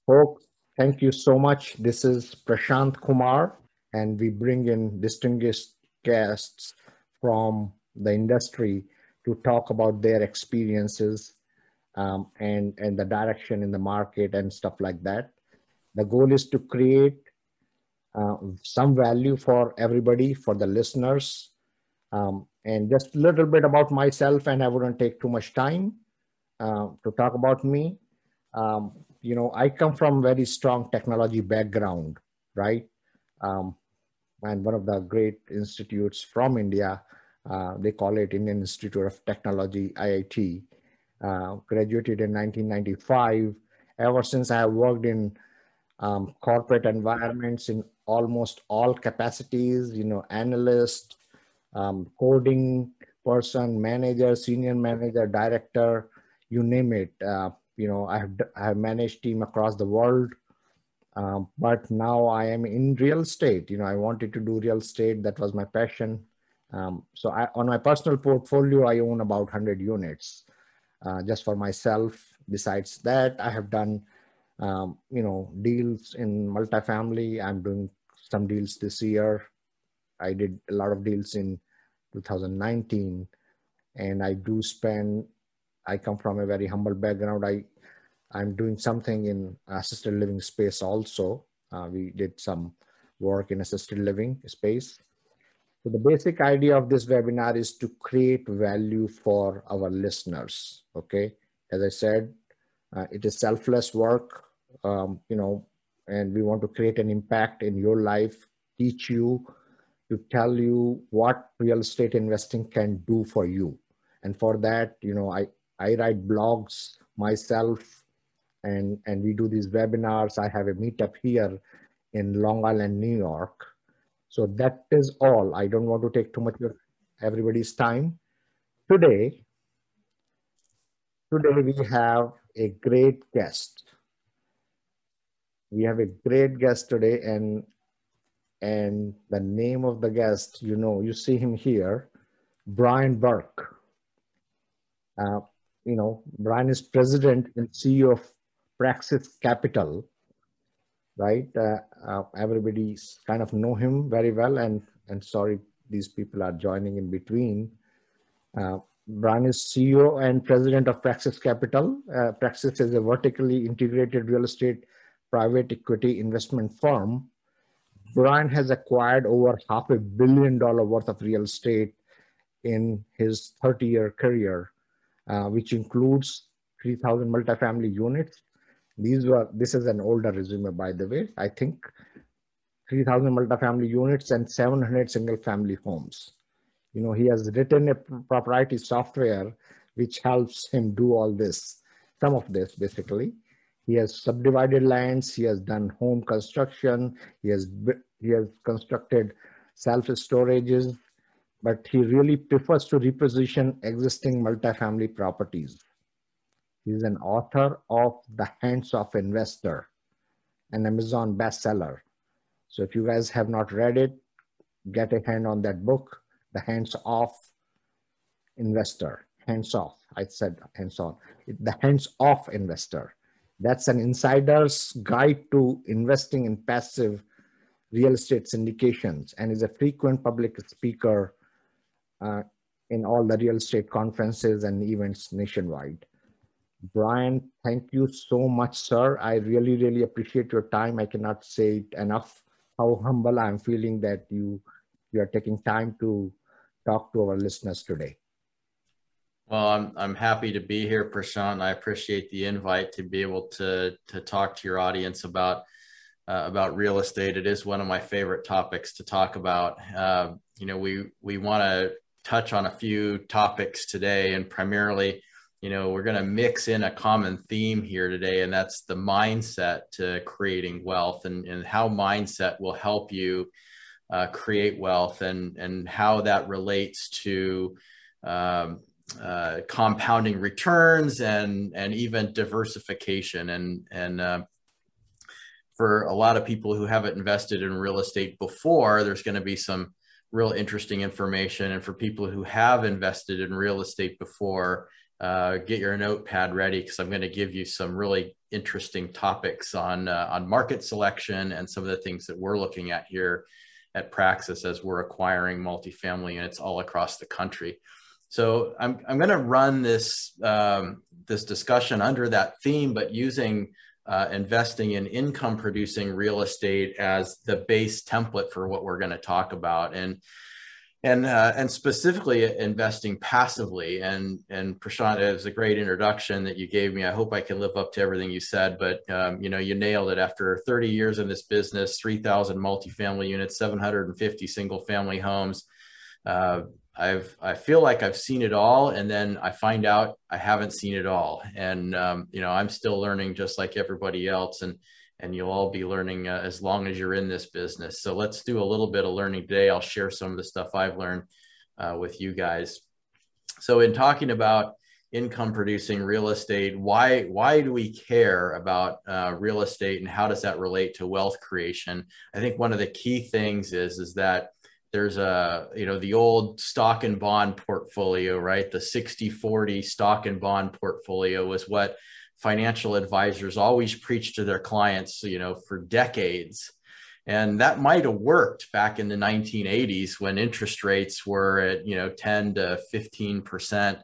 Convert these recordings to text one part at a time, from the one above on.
Folks, thank you so much. This is Prashant Kumar, and we bring in distinguished guests from the industry to talk about their experiences and the direction in the market and stuff like that. The goal is to create some value for everybody, for the listeners, and just a little bit about myself, and I wouldn't take too much time to talk about me. Um, I come from very strong technology background, right? Um, and one of the great institutes from India, they call it Indian Institute of Technology, IIT, graduated in 1995. Ever since I have worked in corporate environments in almost all capacities, analyst, coding person, manager, senior manager, director, you name it. I have managed team across the world, but now I am in real estate. I wanted to do real estate. That was my passion. On my personal portfolio, I own about 100 units just for myself. Besides that, I have done deals in multifamily. I'm doing some deals this year. I did a lot of deals in 2019, and I come from a very humble background. I'm doing something in assisted living space also. We did some work in assisted living space. So the basic idea of this webinar is to create value for our listeners. Okay, as I said, it is selfless work, and we want to create an impact in your life, teach you, to tell you what real estate investing can do for you. And for that, I write blogs myself, and we do these webinars. I have a meetup here in Long Island, New York. So that is all. I don't want to take too much of everybody's time. Today we have a great guest. We have a great guest today, and the name of the guest, you see him here, Brian Burke. Brian is president and CEO of Praxis Capital, right? Everybody's kind of know him very well, and sorry, these people are joining in between. Brian is CEO and president of Praxis Capital. Praxis is a vertically integrated real estate private equity investment firm. Brian has acquired over $500 million worth of real estate in his 30-year career, which includes 3,000 multifamily units. This is an older resume, by the way. I think 3,000 multifamily units and 700 single-family homes. He has written a proprietary software which helps him do all this, some of this basically. He has subdivided lands. He has done home construction. He has constructed self-storages, but he really prefers to reposition existing multifamily properties. He's an author of The Hands Off Investor, an Amazon bestseller. So if you guys have not read it, get a hand on that book, The Hands Off Investor. Hands off. I said hands on. The Hands Off Investor. That's an insider's guide to investing in passive real estate syndications, and is a frequent public speaker in all the real estate conferences and events nationwide. Brian, thank you so much, sir. I really, really appreciate your time. I cannot say it enough how humble I'm feeling that you are taking time to talk to our listeners today. Well, I'm happy to be here, Prashant. I appreciate the invite to be able to talk to your audience about real estate. It is one of my favorite topics to talk about. We want to touch on a few topics today, and primarily, we're going to mix in a common theme here today, and that's the mindset to creating wealth, and how mindset will help you create wealth, and how that relates to compounding returns and even diversification. And for a lot of people who haven't invested in real estate before, there's going to be some real interesting information. And for people who have invested in real estate before, get your notepad ready, because I'm going to give you some really interesting topics on market selection and some of the things that we're looking at here at Praxis as we're acquiring multifamily units all across the country. So I'm going to run this this discussion under that theme, but using investing in income producing real estate as the base template for what we're going to talk about, and specifically investing passively. And Prashant, it was a great introduction that you gave me. I hope I can live up to everything you said, but you know, you nailed it. After 30 years in this business, 3,000 multifamily units, 750 single family homes, I feel like I've seen it all, and then I find out I haven't seen it all. And you know, I'm still learning just like everybody else, and you'll all be learning as long as you're in this business. So let's do a little bit of learning today. I'll share some of the stuff I've learned with you guys. So in talking about income producing real estate, why do we care about real estate, and how does that relate to wealth creation? I think one of the key things is that there's the old stock and bond portfolio, right? The 60-40 stock and bond portfolio was what financial advisors always preach to their clients, you know, for decades. And that might have worked back in the 1980s when interest rates were at, you know, 10 to 15%,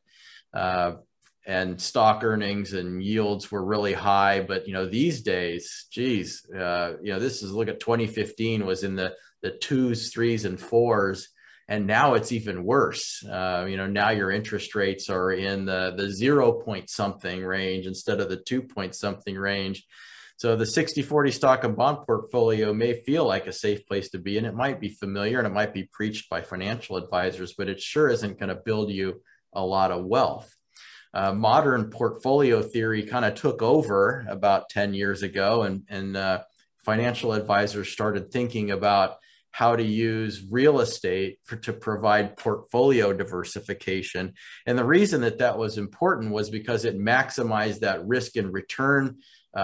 and stock earnings and yields were really high. But, you know, these days, geez, you know, look at 2015 was in the 2s, 3s, and 4s. And now it's even worse. You know, now your interest rates are in the 0 point something range instead of the 2 point something range. So the 60-40 stock and bond portfolio may feel like a safe place to be, and it might be familiar and it might be preached by financial advisors, but it sure isn't going to build you a lot of wealth. Modern portfolio theory kind of took over about 10 years ago, and financial advisors started thinking about how to use real estate to provide portfolio diversification. And the reason that was important was because it maximized that risk and return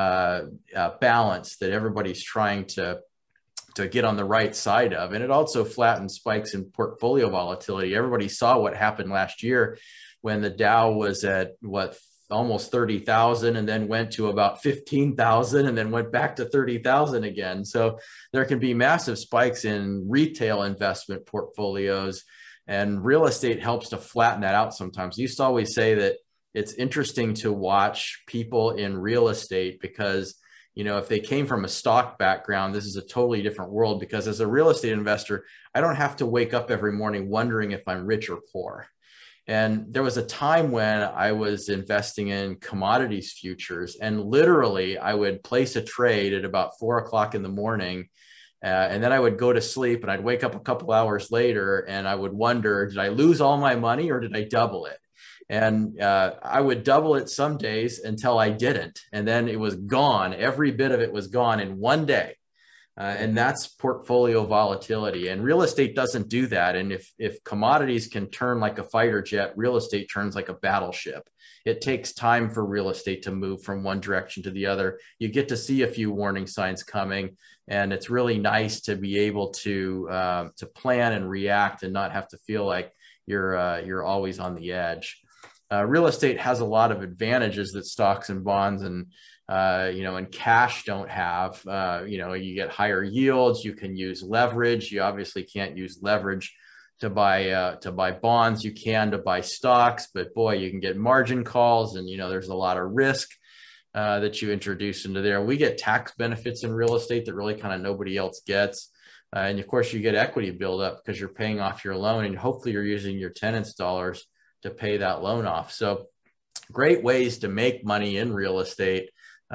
balance that everybody's trying to get on the right side of. And it also flattened spikes in portfolio volatility. Everybody saw what happened last year when the Dow was at almost 30,000, and then went to about 15,000, and then went back to 30,000 again. So there can be massive spikes in retail investment portfolios, and real estate helps to flatten that out sometimes. I used to always say that it's interesting to watch people in real estate because, you know, if they came from a stock background, this is a totally different world, because as a real estate investor, I don't have to wake up every morning wondering if I'm rich or poor. And there was a time when I was investing in commodities futures, and literally I would place a trade at about 4 o'clock in the morning. And then I would go to sleep, and I'd wake up a couple hours later and I would wonder, did I lose all my money or did I double it? And I would double it some days until I didn't. And then it was gone. Every bit of it was gone in one day. And that's portfolio volatility. And real estate doesn't do that. And if commodities can turn like a fighter jet, real estate turns like a battleship. It takes time for real estate to move from one direction to the other. You get to see a few warning signs coming, and it's really nice to be able to plan and react and not have to feel like you're always on the edge. Real estate has a lot of advantages that stocks and bonds and and cash don't have. You get higher yields. You can use leverage. You obviously can't use leverage to buy bonds. You can to buy stocks, but boy, you can get margin calls, and there's a lot of risk that you introduce into there. We get tax benefits in real estate that really kind of nobody else gets. And of course, you get equity buildup because you're paying off your loan, and hopefully you're using your tenants' dollars to pay that loan off. So great ways to make money in real estate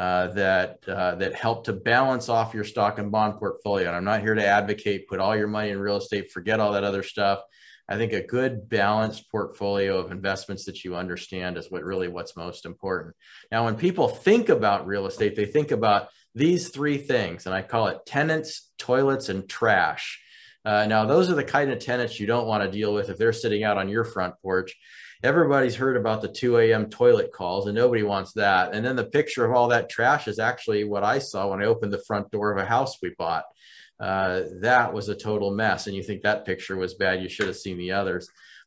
that help to balance off your stock and bond portfolio. And I'm not here to advocate put all your money in real estate, forget all that other stuff. I think a good balanced portfolio of investments that you understand is what's most important. Now, when people think about real estate, they think about these three things, and I call it tenants, toilets, and trash. Now, those are the kind of tenants you don't want to deal with if they're sitting out on your front porch. Everybody's heard about the 2 a.m. toilet calls, and nobody wants that. And then the picture of all that trash is actually what I saw when I opened the front door of a house we bought. That was a total mess. And you think that picture was bad, you should have seen the others.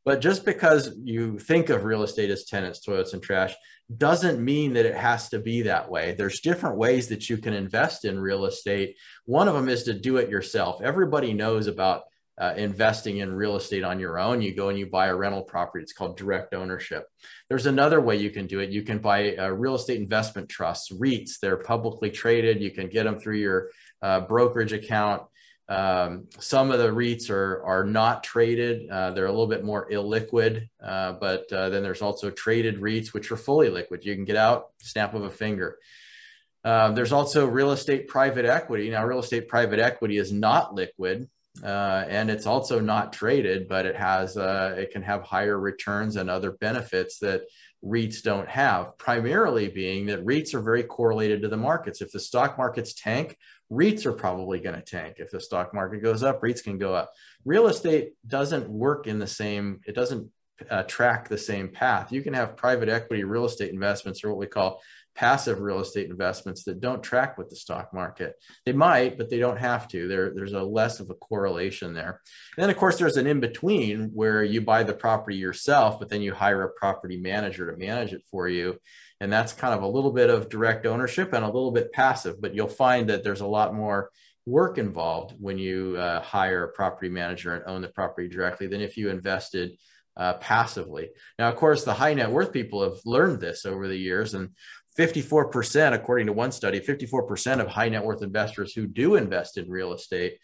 But just because you think of real estate as tenants, toilets, and trash doesn't mean that it has to be that way. There's different ways that you can invest in real estate. One of them is to do it yourself. Everybody knows about investing in real estate on your own. You go and you buy a rental property. It's called direct ownership. There's another way you can do it. You can buy real estate investment trusts, REITs. They're publicly traded. You can get them through your brokerage account. Some of the REITs are not traded. They're a little bit more illiquid, but then there's also traded REITs, which are fully liquid. You can get out, snap of a finger. There's also real estate private equity. Now, real estate private equity is not liquid. And it's also not traded, but it can have higher returns and other benefits that REITs don't have, primarily being that REITs are very correlated to the markets. If the stock markets tank, REITs are probably going to tank. If the stock market goes up, REITs can go up. Real estate doesn't work in the same, it doesn't track the same path. You can have private equity real estate investments, or what we call passive real estate investments, that don't track with the stock market. They might, but they don't have to. There's a less of a correlation there. And then, of course, there's an in-between where you buy the property yourself, but then you hire a property manager to manage it for you. And that's kind of a little bit of direct ownership and a little bit passive, but you'll find that there's a lot more work involved when you hire a property manager and own the property directly than if you invested passively. Now, of course, the high net worth people have learned this over the years, and 54%, according to one study, 54% of high net worth investors who do invest in real estate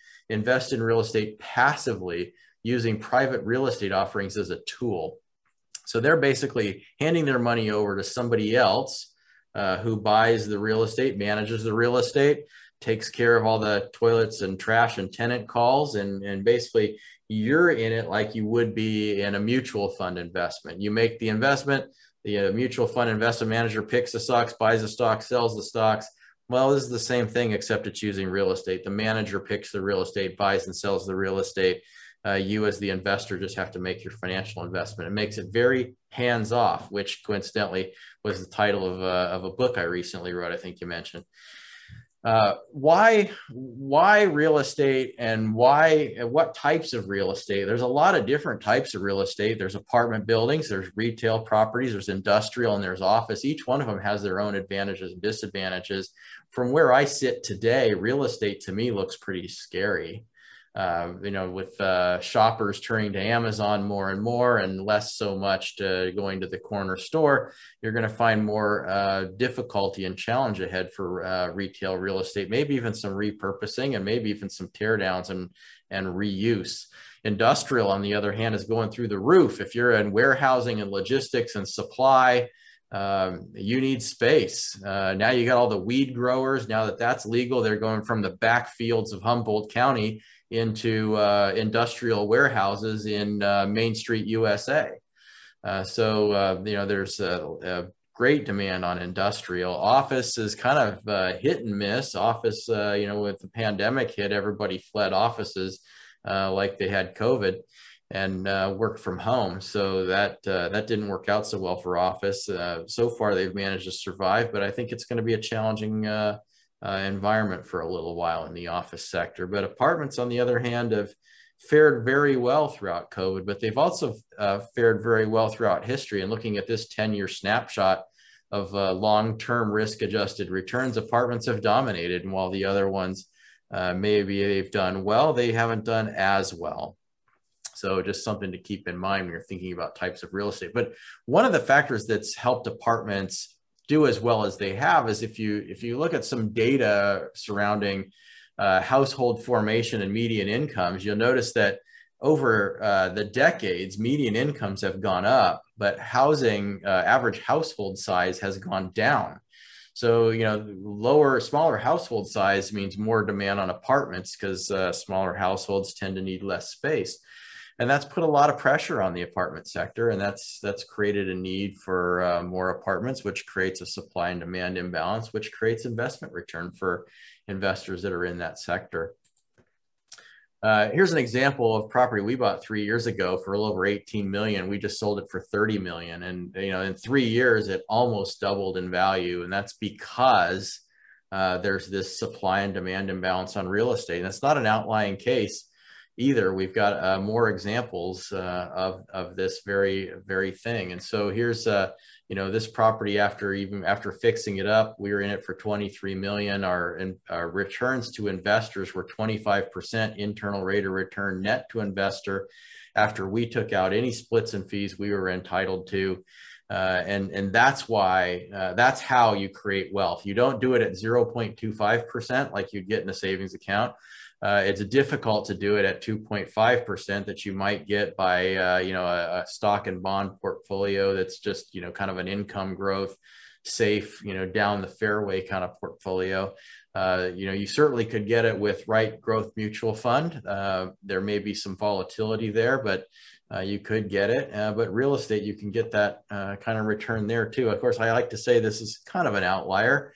passively using private real estate offerings as a tool. So they're basically handing their money over to somebody else who buys the real estate, manages the real estate, takes care of all the toilets and trash and tenant calls, and basically you're in it like you would be in a mutual fund investment. You make the investment, the mutual fund investment manager picks the stocks, buys the stocks, sells the stocks. Well, this is the same thing, except it's using real estate. The manager picks the real estate, buys and sells the real estate. You as the investor just have to make your financial investment. It makes it very hands-off, which coincidentally was the title of a book I recently wrote, I think you mentioned. Why real estate, and what types of real estate? There's a lot of different types of real estate. There's apartment buildings, there's retail properties, there's industrial, and there's office. Each one of them has their own advantages and disadvantages. From where I sit today, real estate to me looks pretty scary. With shoppers turning to Amazon more and more, and less so much to going to the corner store, you're going to find more difficulty and challenge ahead for retail real estate, maybe even some repurposing, and maybe even some teardowns and reuse. Industrial, on the other hand, is going through the roof. If you're in warehousing and logistics and supply, you need space. Now you got all the weed growers. Now that that's legal, they're going from the backfields of Humboldt County into industrial warehouses in Main Street, USA. There's a great demand on industrial. Office is kind of hit and miss. Office, with the pandemic hit, everybody fled offices like they had COVID and worked from home. So that didn't work out so well for office. So far, they've managed to survive, but I think it's going to be a challenging environment for a little while in the office sector. But apartments, on the other hand, have fared very well throughout COVID, but they've also fared very well throughout history. And looking at this 10-year snapshot of long-term risk-adjusted returns, apartments have dominated. And while the other ones, maybe they've done well, they haven't done as well. So just something to keep in mind when you're thinking about types of real estate. But one of the factors that's helped apartments do as well as they have is if you look at some data surrounding household formation and median incomes, you'll notice that over the decades, median incomes have gone up, but average household size has gone down. So, smaller household size means more demand on apartments because smaller households tend to need less space. And that's put a lot of pressure on the apartment sector, and that's created a need for more apartments, which creates a supply and demand imbalance, which creates investment return for investors that are in that sector. Here's an example of property we bought 3 years ago for a little over 18 million. We just sold it for 30 million, and in 3 years it almost doubled in value, and that's because there's this supply and demand imbalance on real estate. And it's not an outlying case. either. We've got more examples of this very thing. And so here's this property, after fixing it up, we were in it for 23 million. Our returns to investors were 25% internal rate of return net to investor after we took out any splits and fees we were entitled to. And that's why, that's how you create wealth. You don't do it at 0.25% like you'd get in a savings account. It's difficult to do it at 2.5% that you might get by, a stock and bond portfolio that's just, kind of an income growth, safe, down the fairway kind of portfolio. You certainly could get it with Right Growth Mutual Fund. There may be some volatility there, but you could get it. But real estate, you can get that kind of return there too. Of course, I like to say this is kind of an outlier.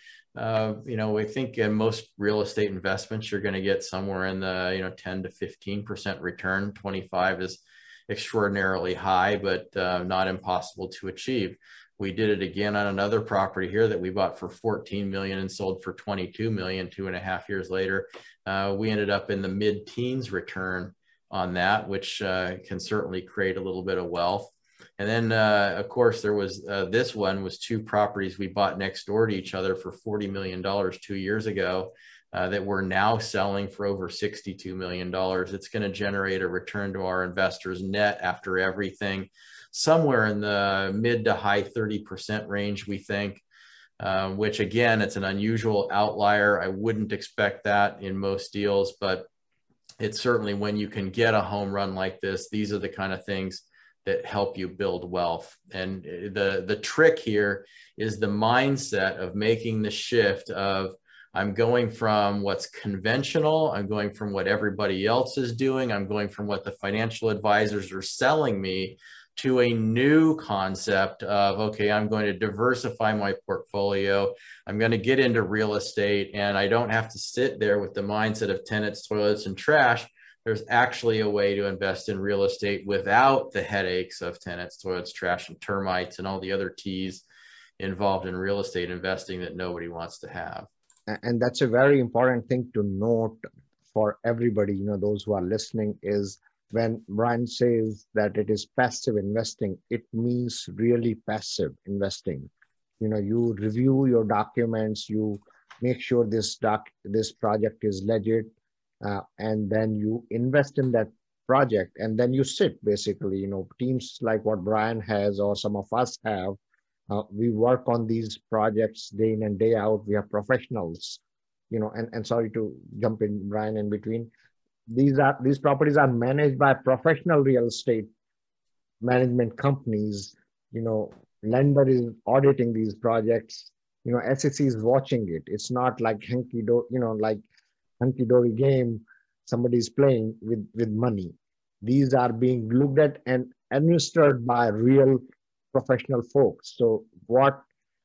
We think in most real estate investments, you're going to get somewhere in the 10 to 15% return. 25 is extraordinarily high, but not impossible to achieve. We did it again on another property here that we bought for 14 million and sold for 22 million 2.5 years later. We ended up in the mid-teens return on that, which can certainly create a little bit of wealth. And then, of course, there was this one was two properties we bought next door to each other for $40 million 2 years ago that we're now selling for over $62 million. It's going to generate a return to our investors net after everything, somewhere in the mid to high 30% range, we think, which again, it's an unusual outlier. I wouldn't expect that in most deals, but it's certainly when you can get a home run like this, these are the kind of things that help you build wealth. And the trick here is the mindset of making the shift of, I'm going from what's conventional, I'm going from what everybody else is doing, I'm going from what the financial advisors are selling me, to a new concept of, okay, I'm going to diversify my portfolio. I'm going to get into real estate, and I don't have to sit there with the mindset of tenants, toilets, and trash. There's actually a way to invest in real estate without the headaches of tenants, toilets, trash, and termites, and all the other T's involved in real estate investing that nobody wants to have. And that's a very important thing to note for everybody, those who are listening, is when Brian says that it is passive investing, it means really passive investing. You review your documents, you make sure this project is legit, and then you invest in that project, and then you sit basically. Teams like what Brian has or some of us have, we work on these projects day in and day out. We are professionals, and sorry to jump in, Brian, in between. These properties are managed by professional real estate management companies. Lender is auditing these projects. SEC is watching it. It's not like hunky-dory game somebody's playing with money. These are being looked at and administered by real professional folks. So what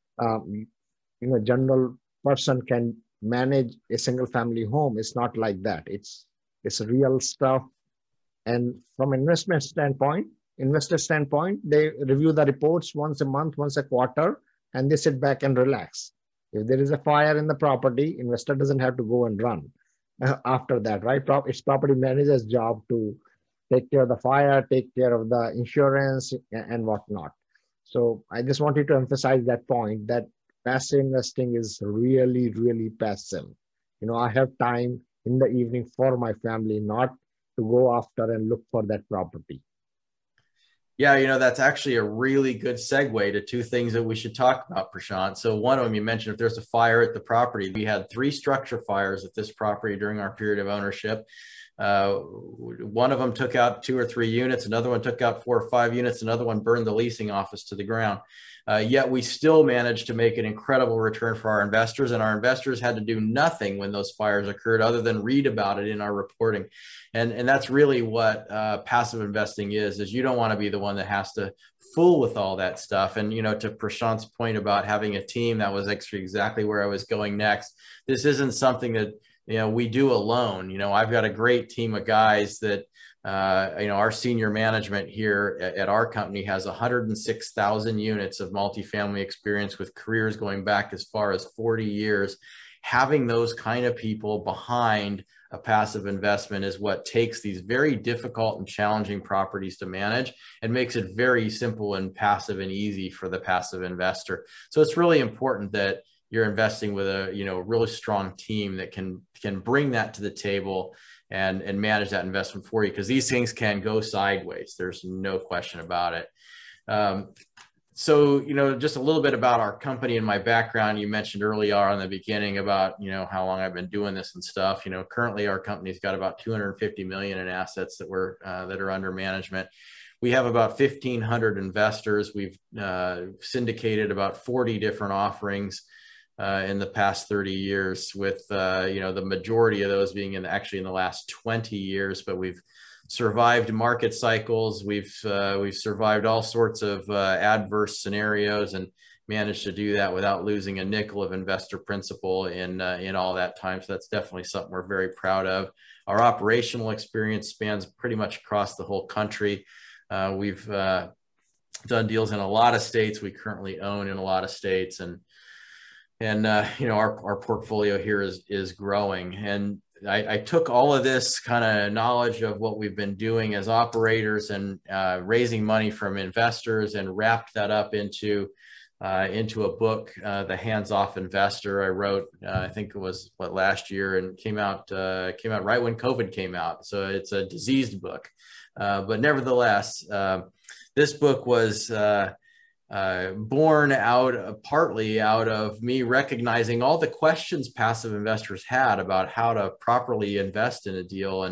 general person can manage a single family home is not like that. It's real stuff. And from investor standpoint, they review the reports once a month, once a quarter, and they sit back and relax. If there is a fire in the property, investor doesn't have to go and run after that, right? It's property manager's job to take care of the fire, take care of the insurance and whatnot. So I just wanted to emphasize that point, that passive investing is really, really passive. I have time in the evening for my family, not to go after and look for that property. Yeah, that's actually a really good segue to two things that we should talk about, Prashant. So one of them, you mentioned if there's a fire at the property. We had 3 structure fires at this property during our period of ownership. One of them took out 2 or 3 units. Another one took out 4 or 5 units. Another one burned the leasing office to the ground. Yet we still managed to make an incredible return for our investors, and our investors had to do nothing when those fires occurred other than read about it in our reporting. And that's really what passive investing is you don't want to be the one that has to fool with all that stuff. And, to Prashant's point about having a team, that was exactly where I was going next. This isn't something that, we do alone. I've got a great team of guys that, our senior management here at our company has 106,000 units of multifamily experience with careers going back as far as 40 years. Having those kind of people behind a passive investment is what takes these very difficult and challenging properties to manage and makes it very simple and passive and easy for the passive investor. So it's really important that you're investing with a, you know, really strong team that can bring that to the table and manage that investment for you, because these things can go sideways. There's no question about it. So, you know, just a little bit about our company and my background. You mentioned earlier on in the beginning about, you know, how long I've been doing this and stuff. You know, currently our company's got about 250 million in assets that are under management. We have about 1,500 investors. We've syndicated about 40 different offerings in the past 30 years, with you know, the majority of those being actually in the last 20 years. But we've survived market cycles. We've survived all sorts of adverse scenarios and managed to do that without losing a nickel of investor principal in all that time. So that's definitely something we're very proud of. Our operational experience spans pretty much across the whole country. We've done deals in a lot of states. We currently own in a lot of states, and you know, our portfolio here is growing. And I took all of this kind of knowledge of what we've been doing as operators and raising money from investors and wrapped that up into a book, The Hands-Off Investor. I wrote, I think it was last year, and came out right when COVID came out. So it's a diseased book, but nevertheless, this book was born partly out of me recognizing all the questions passive investors had about how to properly invest in a deal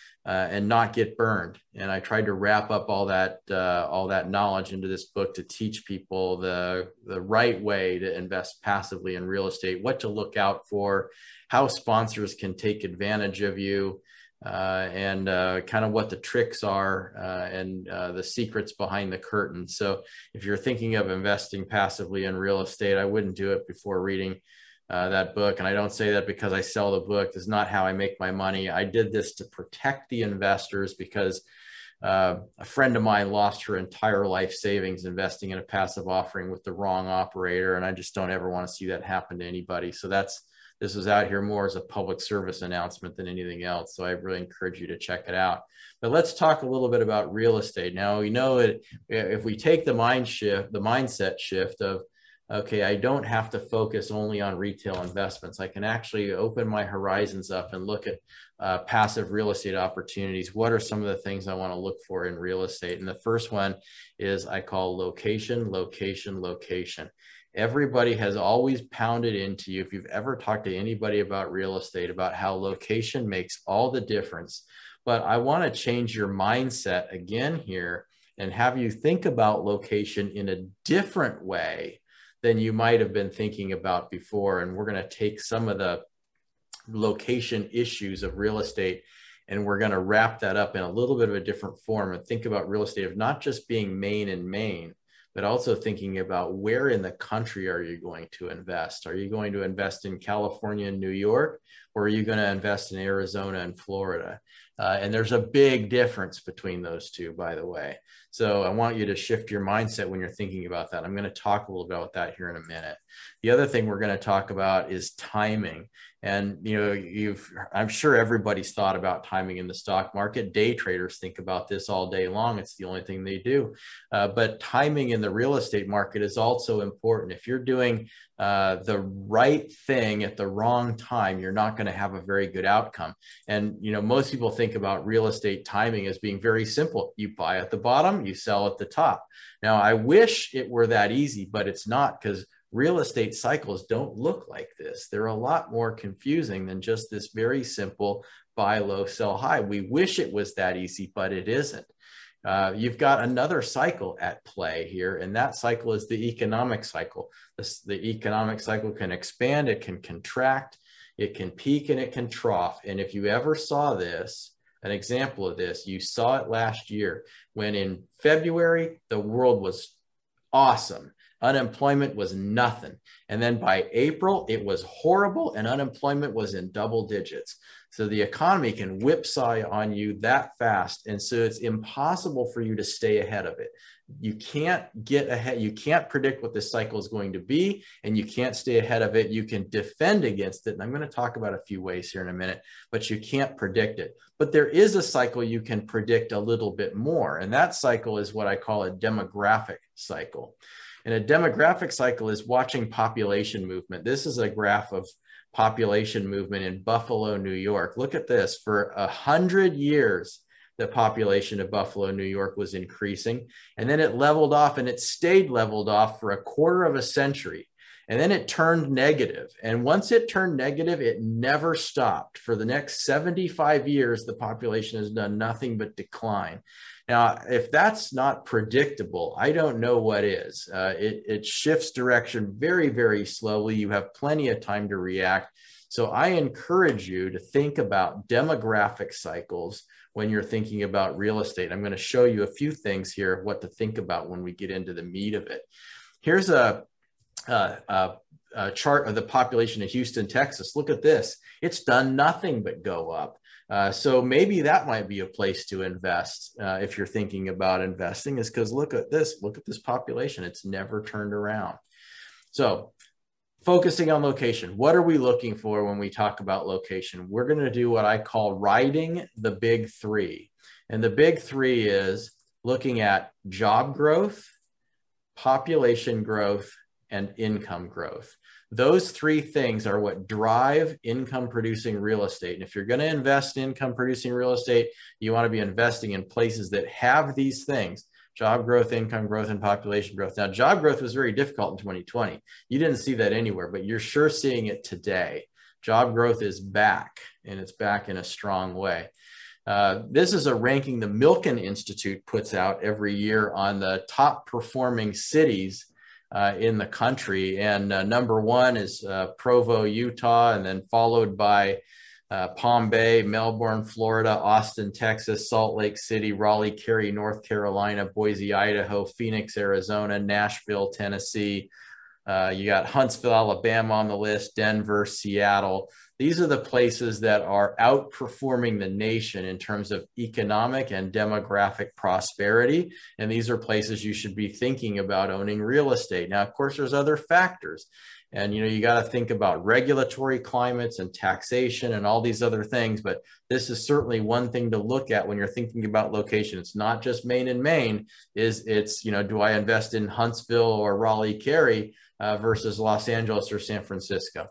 and not get burned. And I tried to wrap up all that knowledge into this book to teach people the right way to invest passively in real estate, what to look out for, how sponsors can take advantage of you, and kind of what the tricks are, and the secrets behind the curtain. So if you're thinking of investing passively in real estate, I wouldn't do it before reading that book. And I don't say that because I sell the book. This is not how I make my money. I did this to protect the investors, because a friend of mine lost her entire life savings investing in a passive offering with the wrong operator. And I just don't ever want to see that happen to anybody. So this was out here more as a public service announcement than anything else. So I really encourage you to check it out. But let's talk a little bit about real estate. Now, we know it, if we take the mindset shift of, okay, I don't have to focus only on retail investments. I can actually open my horizons up and look at passive real estate opportunities. What are some of the things I want to look for in real estate? And the first one is I call location, location, location. Everybody has always pounded into you, if you've ever talked to anybody about real estate, about how location makes all the difference. But I want to change your mindset again here and have you think about location in a different way than you might have been thinking about before. And we're going to take some of the location issues of real estate and we're going to wrap that up in a little bit of a different form and think about real estate of not just being Maine and Maine, but also thinking about where in the country are you going to invest? Are you going to invest in California and New York, or are you going to invest in Arizona and Florida? And there's a big difference between those two, by the way. So I want you to shift your mindset when you're thinking about that. I'm going to talk a little bit about that here in a minute. The other thing we're going to talk about is timing. And, you know, I'm sure everybody's thought about timing in the stock market. Day traders think about this all day long. It's the only thing they do. But timing in the real estate market is also important. If you're doing the right thing at the wrong time, you're not going to have a very good outcome. And, you know, most people think about real estate timing as being very simple. You buy at the bottom, you sell at the top. Now, I wish it were that easy, but it's not, because real estate cycles don't look like this. They're a lot more confusing than just this very simple buy low, sell high. We wish it was that easy, but it isn't. You've got another cycle at play here, and that cycle is the economic cycle. The economic cycle can expand, it can contract, it can peak, and it can trough. And if you ever saw this, an example of this, you saw it last year when in February, the world was awesome. unemployment was nothing. And then by April, it was horrible and unemployment was in double digits. So the economy can whipsaw on you that fast. And so it's impossible for you to stay ahead of it. You can't get ahead. You can't predict what this cycle is going to be, and you can't stay ahead of it. You can defend against it. And I'm going to talk about a few ways here in a minute, but you can't predict it. But there is a cycle you can predict a little bit more. And that cycle is what I call a demographic cycle. And a demographic cycle is watching population movement. This is a graph of population movement in Buffalo, New York. Look at this. For 100 years, the population of Buffalo, New York was increasing. And then it leveled off, and it stayed leveled off for a quarter of a century. And then it turned negative. And once it turned negative, it never stopped. For the next 75 years, the population has done nothing but decline. Now, if that's not predictable, I don't know what is. It shifts direction very, very slowly. You have plenty of time to react. So I encourage you to think about demographic cycles when you're thinking about real estate. I'm going to show you a few things here, what to think about when we get into the meat of it. Here's a chart of the population of Houston, Texas. Look at this. It's done nothing but go up. So maybe that might be a place to invest if you're thinking about investing, is because look at this population. It's never turned around. So focusing on location, what are we looking for when we talk about location? We're going to do what I call riding the big three. And the big three is looking at job growth, population growth, and income growth. Those three things are what drive income producing real estate. And if you're going to invest in income producing real estate, you want to be investing in places that have these things: job growth, income growth, and population growth. Now, job growth was very difficult in 2020. You didn't see that anywhere, but you're sure seeing it today. Job growth is back, and it's back in a strong way. This is a ranking the Milken Institute puts out every year on the top performing cities in the country. And number one is Provo, Utah, and then followed by Palm Bay, Melbourne, Florida, Austin, Texas, Salt Lake City, Raleigh, Cary, North Carolina, Boise, Idaho, Phoenix, Arizona, Nashville, Tennessee. You got Huntsville, Alabama on the list, Denver, Seattle. These are the places that are outperforming the nation in terms of economic and demographic prosperity. And these are places you should be thinking about owning real estate. Now, of course, there's other factors. And, you got to think about regulatory climates and taxation and all these other things. But this is certainly one thing to look at when you're thinking about location. It's not just Maine and Maine. It's do I invest in Huntsville or Raleigh, Cary versus Los Angeles or San Francisco?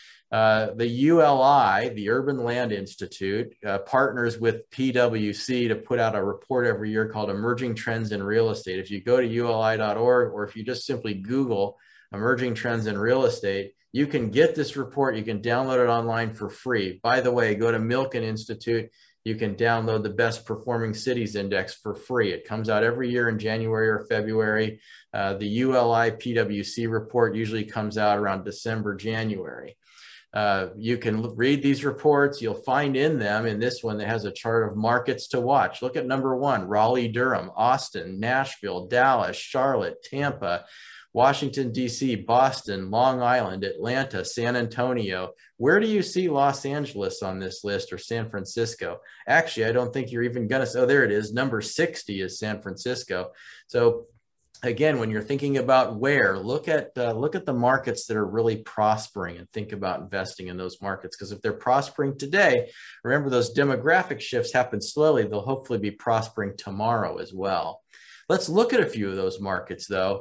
The ULI, the Urban Land Institute, partners with PwC to put out a report every year called Emerging Trends in Real Estate. If you go to uli.org, or if you just simply Google Emerging Trends in Real Estate, you can get this report. You can download it online for free. By the way, go to Milken Institute. You can download the Best Performing Cities Index for free. It comes out every year in January or February. The ULI PwC report usually comes out around December, January. You can read these reports. You'll find in them, in this one that has a chart of markets to watch. Look at number one: Raleigh, Durham, Austin, Nashville, Dallas, Charlotte, Tampa, Washington, D.C., Boston, Long Island, Atlanta, San Antonio. Where do you see Los Angeles on this list, or San Francisco? Actually, I don't think you're even going to. Oh, there it is. Number 60 is San Francisco. So again, when you're thinking about where, look at the markets that are really prospering and think about investing in those markets. Because if they're prospering today, remember, those demographic shifts happen slowly. They'll hopefully be prospering tomorrow as well. Let's look at a few of those markets, though.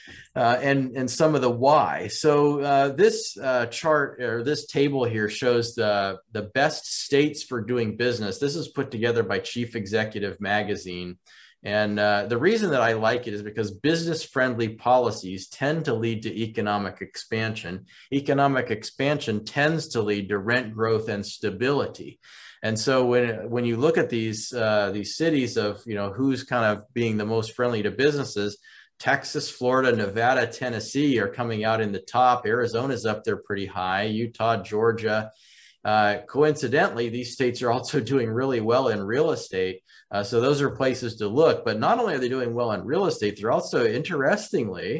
And some of the why. So this chart, or this table here, shows the best states for doing business. This is put together by Chief Executive Magazine. And the reason that I like it is because business-friendly policies tend to lead to economic expansion. Economic expansion tends to lead to rent growth and stability. And so when you look at these cities of, who's kind of being the most friendly to businesses, Texas, Florida, Nevada, Tennessee are coming out in the top. Arizona's up there pretty high. Utah, Georgia. Coincidentally, these states are also doing really well in real estate. So those are places to look. But not only are they doing well in real estate, they're also, interestingly,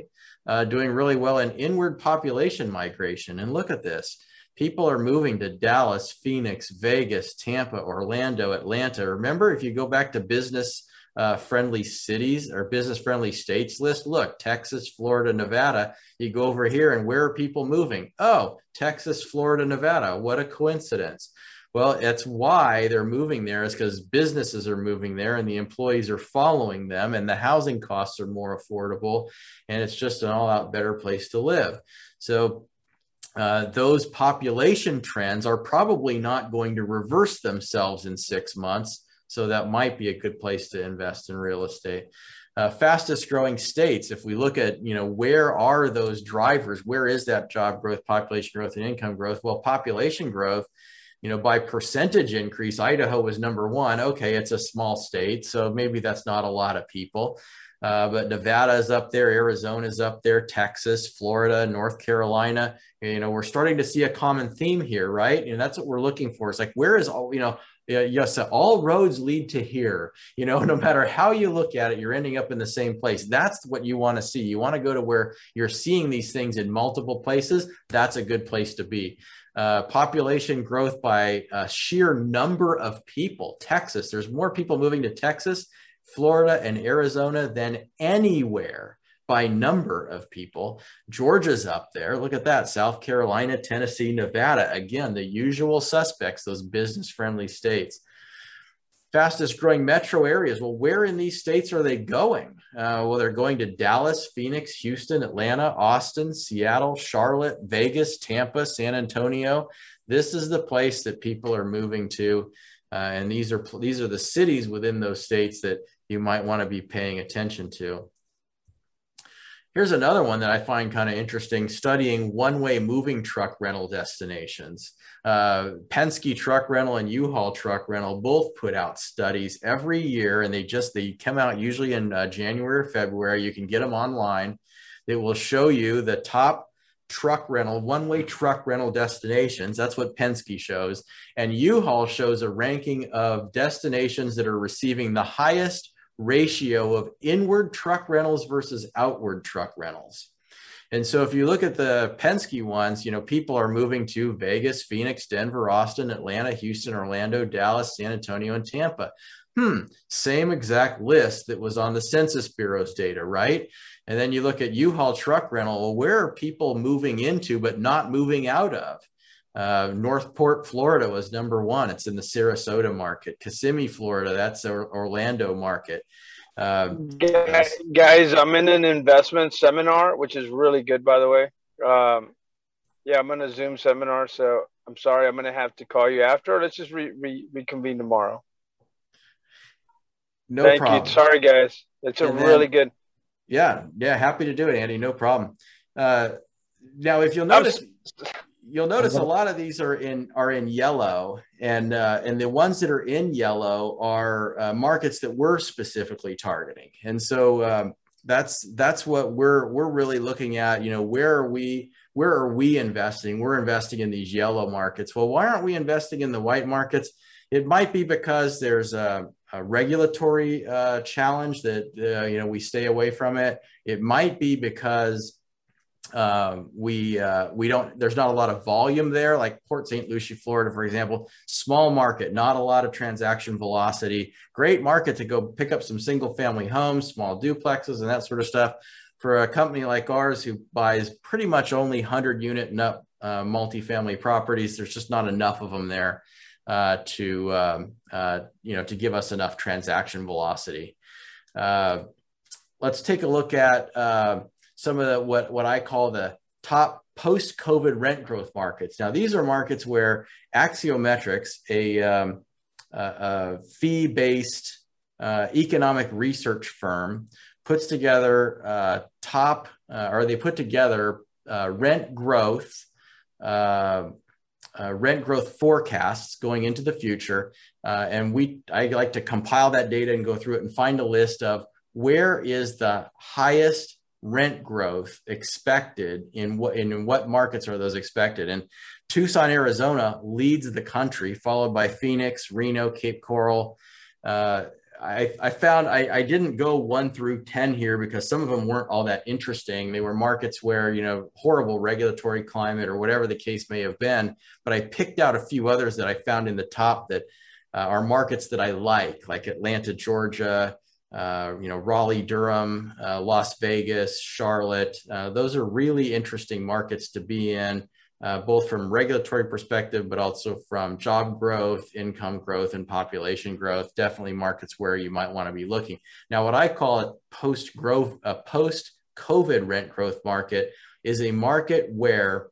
doing really well in inward population migration. And look at this. People are moving to Dallas, Phoenix, Vegas, Tampa, Orlando, Atlanta. Remember, if you go back to business friendly cities or business friendly states list, look, Texas, Florida, Nevada, you go over here and where are people moving? Oh, Texas, Florida, Nevada. What a coincidence. Well, that's why they're moving there, is because businesses are moving there and the employees are following them and the housing costs are more affordable and it's just an all out better place to live. So those population trends are probably not going to reverse themselves in 6 months. So that might be a good place to invest in real estate. Fastest growing states, if we look at, where are those drivers? Where is that job growth, population growth, and income growth? Well, population growth, by percentage increase, Idaho was number one. Okay, it's a small state, so maybe that's not a lot of people. But Nevada is up there, Arizona is up there, Texas, Florida, North Carolina. We're starting to see a common theme here, right? And that's what we're looking for. It's like, where is all, yes, all roads lead to here. No matter how you look at it, you're ending up in the same place. That's what you want to see. You want to go to where you're seeing these things in multiple places. That's a good place to be. Population growth by sheer number of people. Texas, there's more people moving to Texas, Florida, and Arizona than anywhere by number of people. Georgia's up there. Look at that. South Carolina, Tennessee, Nevada. Again, the usual suspects, those business-friendly states. Fastest growing metro areas. Well, where in these states are they going? Well, they're going to Dallas, Phoenix, Houston, Atlanta, Austin, Seattle, Charlotte, Vegas, Tampa, San Antonio. This is the place that people are moving to. And these are the cities within those states that you might want to be paying attention to. Here's another one that I find kind of interesting, studying one-way moving truck rental destinations. Penske Truck Rental and U-Haul Truck Rental both put out studies every year, and they come out usually in January or February. You can get them online. They will show you the top one-way truck rental destinations. That's what Penske shows. And U-Haul shows a ranking of destinations that are receiving the highest ratio of inward truck rentals versus outward truck rentals. And so if you look at the Penske ones, people are moving to Vegas, Phoenix, Denver, Austin, Atlanta, Houston, Orlando, Dallas, San Antonio, and Tampa. Same exact list that was on the Census Bureau's data, right? And then you look at U-Haul Truck Rental. Well, where are people moving into but not moving out of? Northport, Florida was number one. It's in the Sarasota market. Kissimmee, Florida, that's our Orlando market. Guys, I'm in an investment seminar, which is really good, by the way. Yeah, I'm in a Zoom seminar, so I'm sorry. I'm going to have to call you after. Let's just reconvene tomorrow. Thank problem. You. Sorry, guys. It's really good. Yeah, happy to do it, Andy. No problem. Now, if you'll notice a lot of these are in yellow, and the ones that are in yellow are markets that we're specifically targeting. And so that's what we're really looking at. Where are we investing? We're investing in these yellow markets. Well, why aren't we investing in the white markets? It might be because there's a regulatory challenge that we stay away from it. It might be because there's not a lot of volume there, like Port St. Lucie, Florida, for example. Small market, not a lot of transaction velocity. Great market to go pick up some single family homes, small duplexes, and that sort of stuff. For a company like ours who buys pretty much only 100 unit and up multifamily properties, there's just not enough of them there to give us enough transaction velocity. Let's take a look at some of the what I call the top post-COVID rent growth markets. Now, these are markets where Axiometrics, a fee-based economic research firm, puts together they put together rent growth forecasts going into the future. And I like to compile that data and go through it and find a list of where is the highest rent growth expected in what markets are those expected. And Tucson, Arizona leads the country, followed by Phoenix, Reno, Cape Coral. I found I didn't go 1 through 10 here because some of them weren't all that interesting. They were markets where, you know, horrible regulatory climate or whatever the case may have been. But I picked out a few others that I found in the top that are markets that I like Atlanta, Georgia, you know, Raleigh, Durham, Las Vegas, Charlotte. Those are really interesting markets to be in. Both from regulatory perspective, but also from job growth, income growth, and population growth. Definitely markets where you might want to be looking. Now, what I call a post-COVID rent growth market is a market where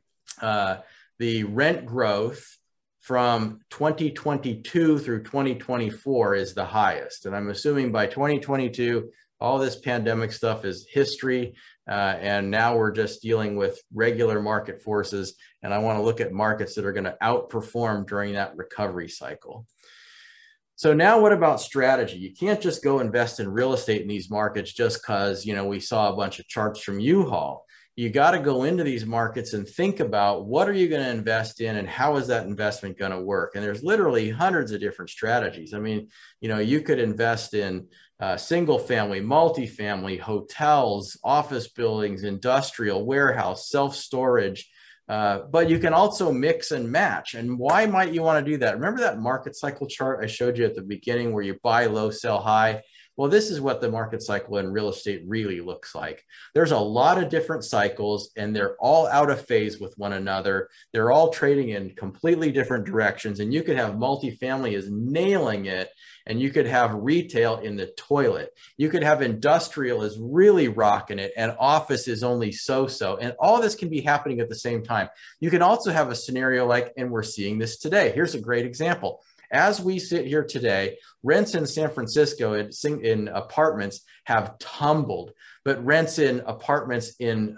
the rent growth from 2022 through 2024 is the highest. And I'm assuming by 2022, all this pandemic stuff is history. And now we're just dealing with regular market forces. And I want to look at markets that are going to outperform during that recovery cycle. So now what about strategy? You can't just go invest in real estate in these markets just because, you know, we saw a bunch of charts from U-Haul. You got to go into these markets and think about what are you going to invest in and how is that investment going to work? And there's literally hundreds of different strategies. I mean, you know, you could invest in single family, multifamily, hotels, office buildings, industrial, warehouse, self-storage, but you can also mix and match. And why might you want to do that? Remember that market cycle chart I showed you at the beginning where you buy low, sell high? Well, this is what the market cycle in real estate really looks like. There's a lot of different cycles and they're all out of phase with one another. They're all trading in completely different directions. And you could have multifamily is nailing it and you could have retail in the toilet. You could have industrial is really rocking it and office is only so-so. And all this can be happening at the same time. You can also have a scenario like, and we're seeing this today. Here's a great example. As we sit here today, rents in San Francisco in apartments have tumbled, but rents in apartments in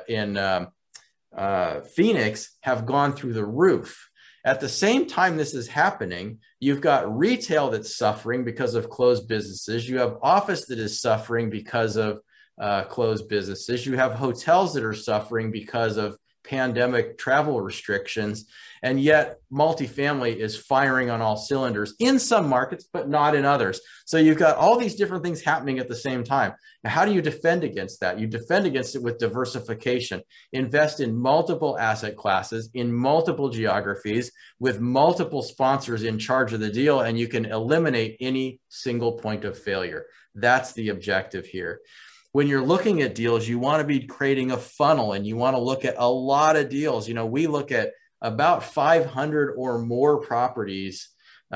Phoenix have gone through the roof. At the same time this is happening, you've got retail that's suffering because of closed businesses. You have office that is suffering because of closed businesses. You have hotels that are suffering because of pandemic travel restrictions, and yet multifamily is firing on all cylinders in some markets, but not in others. So you've got all these different things happening at the same time. Now, how do you defend against that? You defend against it with diversification. Invest in multiple asset classes, in multiple geographies, with multiple sponsors in charge of the deal, and you can eliminate any single point of failure. That's the objective here. When you're looking at deals, you want to be creating a funnel and you want to look at a lot of deals. You know, we look at about 500 or more properties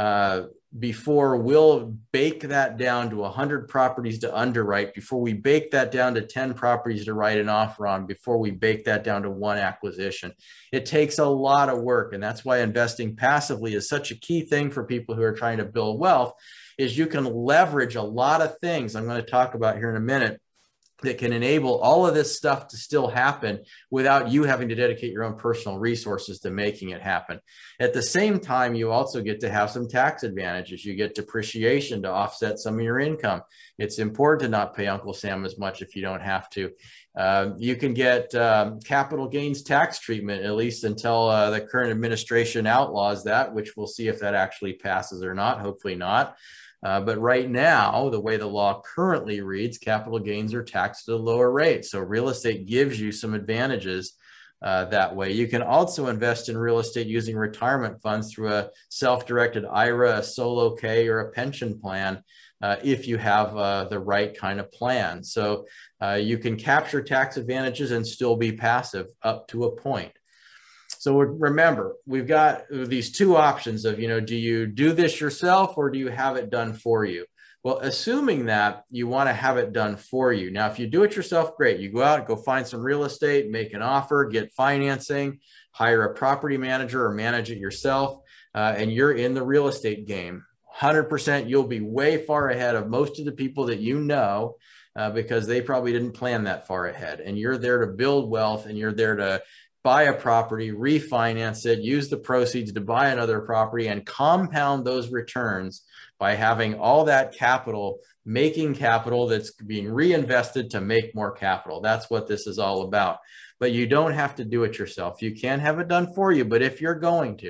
before we'll bake that down to 100 properties to underwrite, before we bake that down to 10 properties to write an offer on, before we bake that down to one acquisition. It takes a lot of work. And that's why investing passively is such a key thing for people who are trying to build wealth, is you can leverage a lot of things I'm going to talk about here in a minute that can enable all of this stuff to still happen without you having to dedicate your own personal resources to making it happen. At the same time, you also get to have some tax advantages. You get depreciation to offset some of your income. It's important to not pay Uncle Sam as much if you don't have to. You can get capital gains tax treatment, at least until the current administration outlaws that, which we'll see if that actually passes or not, hopefully not. But right now, the way the law currently reads, capital gains are taxed at a lower rate. So real estate gives you some advantages that way. You can also invest in real estate using retirement funds through a self-directed IRA, a solo K, or a pension plan if you have the right kind of plan. So you can capture tax advantages and still be passive up to a point. So remember, we've got these two options of, you know, do you do this yourself or do you have it done for you? Well, assuming that you want to have it done for you. Now, if you do it yourself, great. You go out, go find some real estate, make an offer, get financing, hire a property manager or manage it yourself, and you're in the real estate game. 100%, you'll be way far ahead of most of the people that you know because they probably didn't plan that far ahead. And you're there to build wealth and you're there to buy a property, refinance it, use the proceeds to buy another property and compound those returns by having all that capital, making capital that's being reinvested to make more capital. That's what this is all about. But you don't have to do it yourself. You can have it done for you, but if you're going to,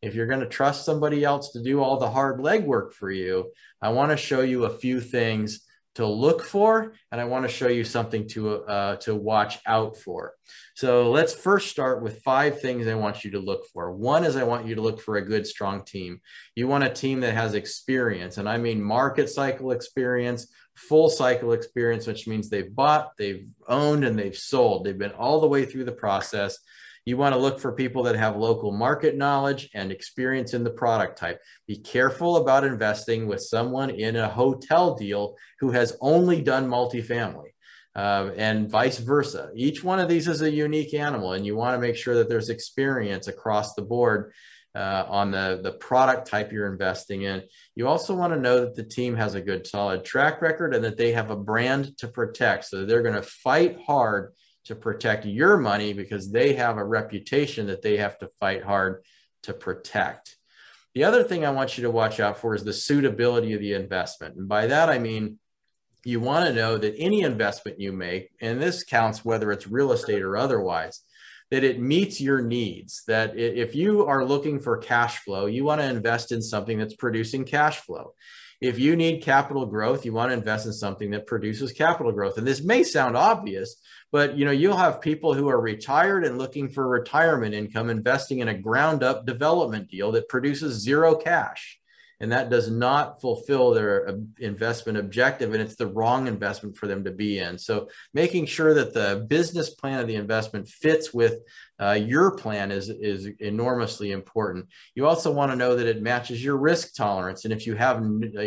if you're going to trust somebody else to do all the hard legwork for you, I want to show you a few things to look for, and I want to show you something to watch out for. So let's first start with 5 things I want you to look for. One is I want you to look for a good, strong team. You want a team that has experience, and I mean market cycle experience, full cycle experience, which means they've bought, they've owned, and they've sold. They've been all the way through the process. You want to look for people that have local market knowledge and experience in the product type. Be careful about investing with someone in a hotel deal who has only done multifamily, and vice versa. Each one of these is a unique animal, and you want to make sure that there's experience across the board on the product type you're investing in. You also want to know that the team has a good, solid track record and that they have a brand to protect. So they're going to fight hard to protect your money because they have a reputation that they have to fight hard to protect. The other thing I want you to watch out for is the suitability of the investment. And by that, I mean, you want to know that any investment you make, and this counts whether it's real estate or otherwise, that it meets your needs. That if you are looking for cash flow, you want to invest in something that's producing cash flow. If you need capital growth, you want to invest in something that produces capital growth. And this may sound obvious, but you'll have people who are retired and looking for retirement income investing in a ground up development deal that produces 0 cash. And that does not fulfill their investment objective, and it's the wrong investment for them to be in. So making sure that the business plan of the investment fits with your plan is enormously important. You also want to know that it matches your risk tolerance. And if you have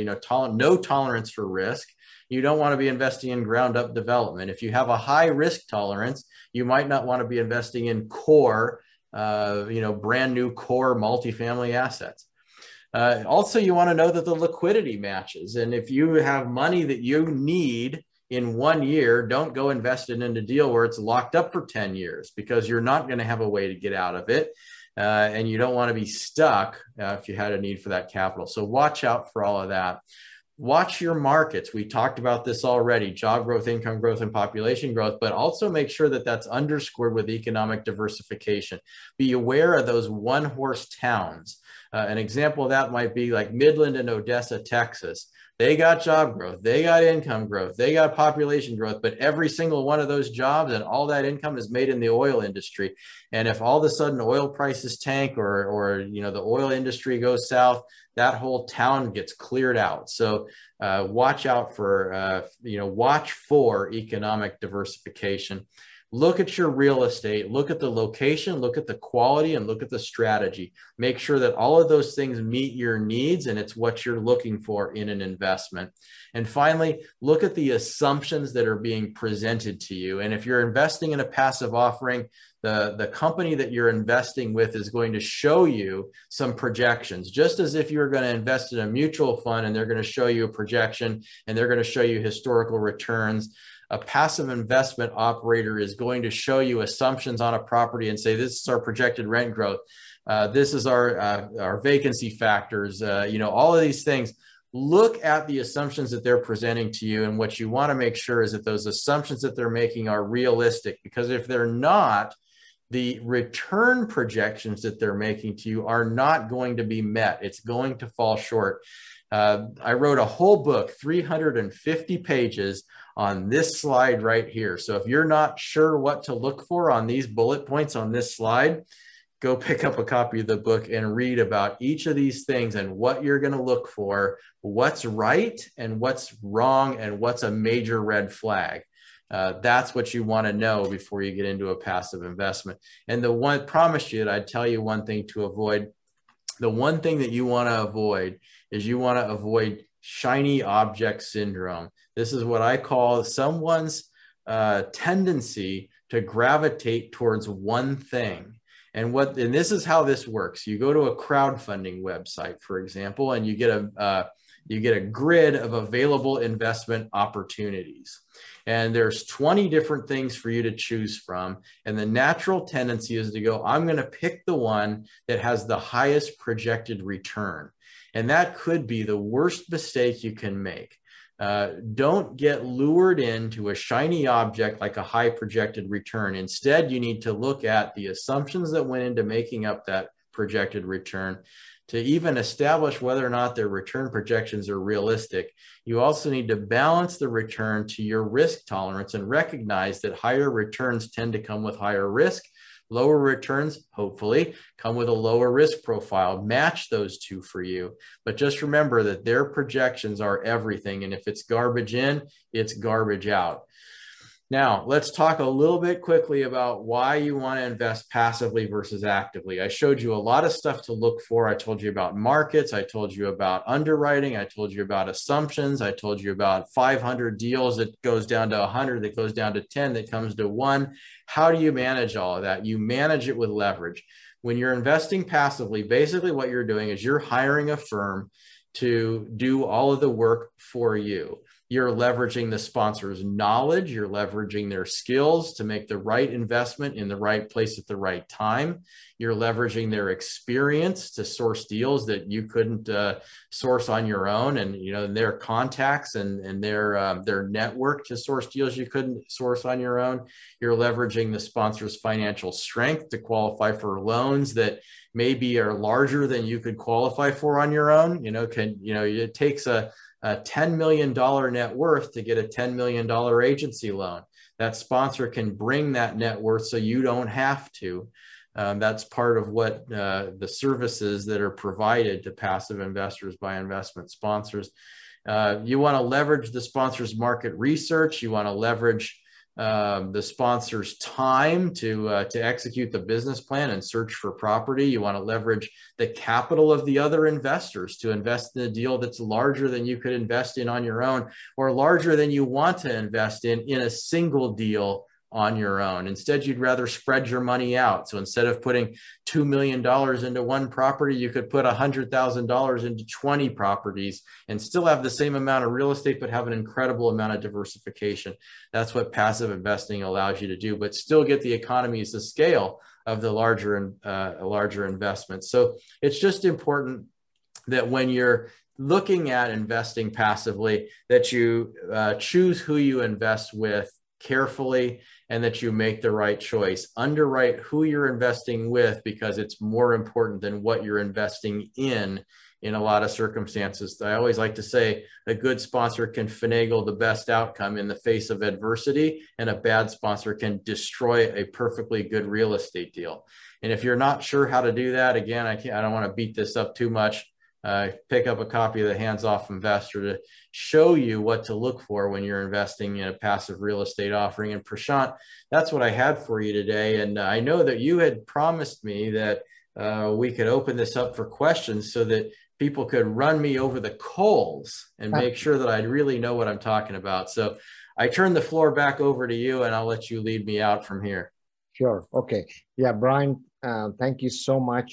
no tolerance for risk, you don't want to be investing in ground up development. If you have a high risk tolerance, you might not want to be investing in core, brand new core multifamily assets. Also, you want to know that the liquidity matches. And if you have money that you need in 1 year, don't go invest it in a deal where it's locked up for 10 years because you're not going to have a way to get out of it. And you don't want to be stuck if you had a need for that capital. So watch out for all of that. Watch your markets. We talked about this already, job growth, income growth, and population growth, but also make sure that that's underscored with economic diversification. Be aware of those one-horse towns. An example of that might be like Midland and Odessa, Texas. They got job growth, they got income growth, they got population growth, but every single one of those jobs and all that income is made in the oil industry. And if all of a sudden oil prices tank or the oil industry goes south, that whole town gets cleared out. So watch out for, watch for economic diversification. Look at your real estate, look at the location, look at the quality, and look at the strategy. Make sure that all of those things meet your needs and it's what you're looking for in an investment. And finally, look at the assumptions that are being presented to you. And if you're investing in a passive offering, the company that you're investing with is going to show you some projections, just as if you're going to invest in a mutual fund and they're going to show you a projection and they're going to show you historical returns. A passive investment operator is going to show you assumptions on a property and say, this is our projected rent growth. This is our vacancy factors, all of these things. Look at the assumptions that they're presenting to you. And what you want to make sure is that those assumptions that they're making are realistic, because if they're not, the return projections that they're making to you are not going to be met. It's going to fall short. I wrote a whole book, 350 pages, on this slide right here. So if you're not sure what to look for on these bullet points on this slide, go pick up a copy of the book and read about each of these things and what you're going to look for, what's right and what's wrong, and what's a major red flag. That's what you want to know before you get into a passive investment. And the one, I promised you that I'd tell you one thing to avoid. The one thing that you want to avoid is you want to avoid shiny object syndrome. This is what I call someone's tendency to gravitate towards one thing. And this is how this works. You go to a crowdfunding website, for example, and you get a grid of available investment opportunities. And there's 20 different things for you to choose from. And the natural tendency is to go, I'm going to pick the one that has the highest projected return. And that could be the worst mistake you can make. Don't get lured into a shiny object like a high projected return. Instead, you need to look at the assumptions that went into making up that projected return, to even establish whether or not their return projections are realistic, you also need to balance the return to your risk tolerance and recognize that higher returns tend to come with higher risk. Lower returns, hopefully, come with a lower risk profile. Match those two for you. But just remember that their projections are everything. And if it's garbage in, it's garbage out. Now, let's talk a little bit quickly about why you want to invest passively versus actively. I showed you a lot of stuff to look for. I told you about markets. I told you about underwriting. I told you about assumptions. I told you about 500 deals that goes down to 100, that goes down to 10, that comes to 1. How do you manage all of that? You manage it with leverage. When you're investing passively, basically what you're doing is you're hiring a firm to do all of the work for you. You're leveraging the sponsor's knowledge. You're leveraging their skills to make the right investment in the right place at the right time. You're leveraging their experience to source deals that you couldn't source on your own, and their contacts and their network to source deals you couldn't source on your own. You're leveraging the sponsor's financial strength to qualify for loans that maybe are larger than you could qualify for on your own. It takes a $10 million net worth to get a $10 million agency loan. That sponsor can bring that net worth so you don't have to. That's part of what the services that are provided to passive investors by investment sponsors. You want to leverage the sponsor's market research. You want to leverage the sponsor's time to execute the business plan and search for property. You want to leverage the capital of the other investors to invest in a deal that's larger than you could invest in on your own, or larger than you want to invest in a single deal on your own. Instead, you'd rather spread your money out. So instead of putting $2 million into one property, you could put $100,000 into 20 properties and still have the same amount of real estate, but have an incredible amount of diversification. That's what passive investing allows you to do, but still get the economies of scale of the larger investments. So it's just important that when you're looking at investing passively, that you choose who you invest with carefully, and that you make the right choice. Underwrite who you're investing with, because it's more important than what you're investing in a lot of circumstances. I always like to say a good sponsor can finagle the best outcome in the face of adversity, and a bad sponsor can destroy a perfectly good real estate deal. And if you're not sure how to do that, again, I don't want to beat this up too much. Pick up a copy of The Hands-Off Investor to show you what to look for when you're investing in a passive real estate offering. And Prashant, that's what I had for you today. And I know that you had promised me that we could open this up for questions so that people could run me over the coals and make sure that I really know what I'm talking about. So I turn the floor back over to you, and I'll let you lead me out from here. Sure. Okay. Yeah, Brian, thank you so much.